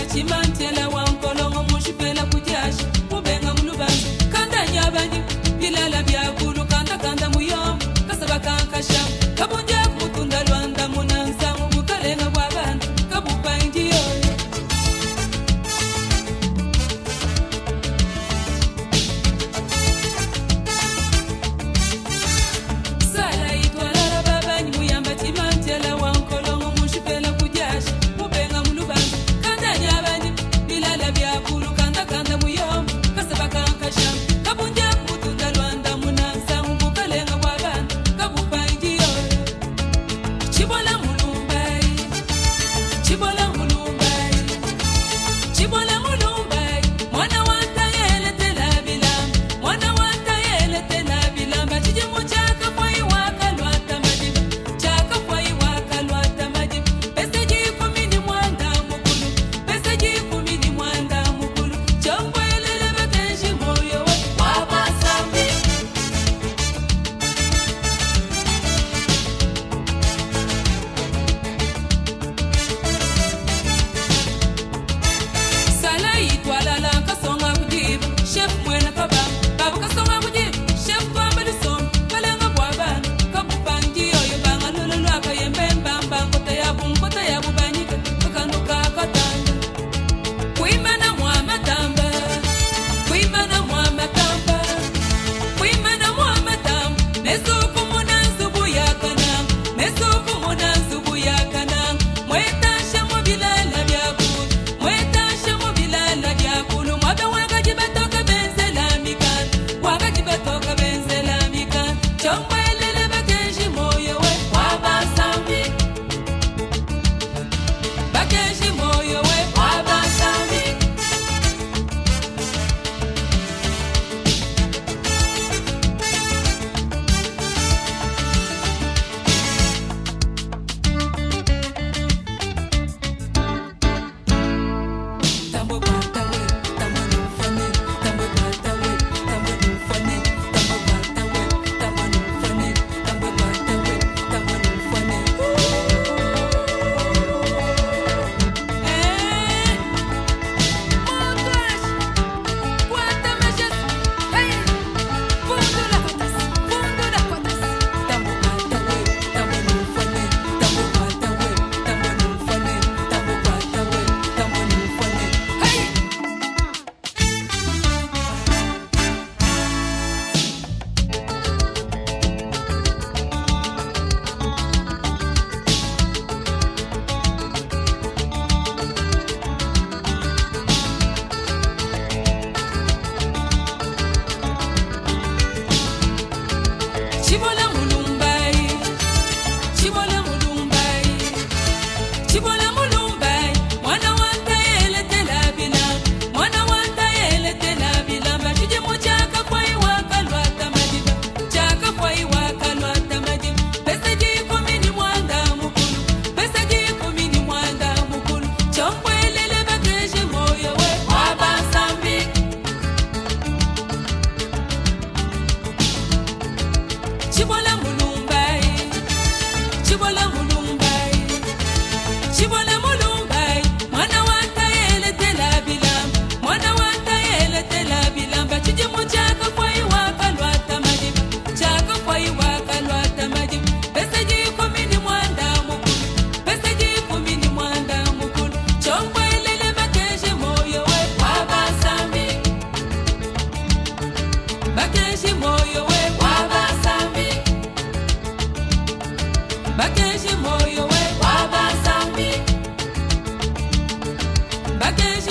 chimantela wankolongo mushipela kujashi mubenga mulubanzi kanda nyabandi bilala byakulu kanda muyom kasaba kankasha kabunja kumutunda lwanda munanza mukalenga bwabana kabupa injiyo sala itwala babani muyamba chimantela wankolongo mushipela kujashi mubenga mulubanzi kanda nyabandi bilala byakulu kanda muyom kasaba kankasha kabunja kumutunda lwanda munanza mukalenga bwabana kabupa injiyo chibola mulumbai mwana wanta yele telabilam mwana wanta yele telabilam chije muchaka kwai wakalwata majib chaka kwai wakalwata majib pesa jikumini mwanda mukulu pesa jikumini mwanda mukulu chombo elele bakenshi moyo wabasambi sala itwalala kasonga kujib chef mwena kaba babu kasonga kujib chef kwambali som kalenga bwabana kabupangi oyo banga lululu akayembembamba kota ya bubanyika kakanduka katanga kuimana mwamatamba nesuku munanzubu yakana mwetasha mubilala byakulu mwabe wakajibatoka benzela mikan chomwelele bakenshi moyo we wabasambi Bakenshi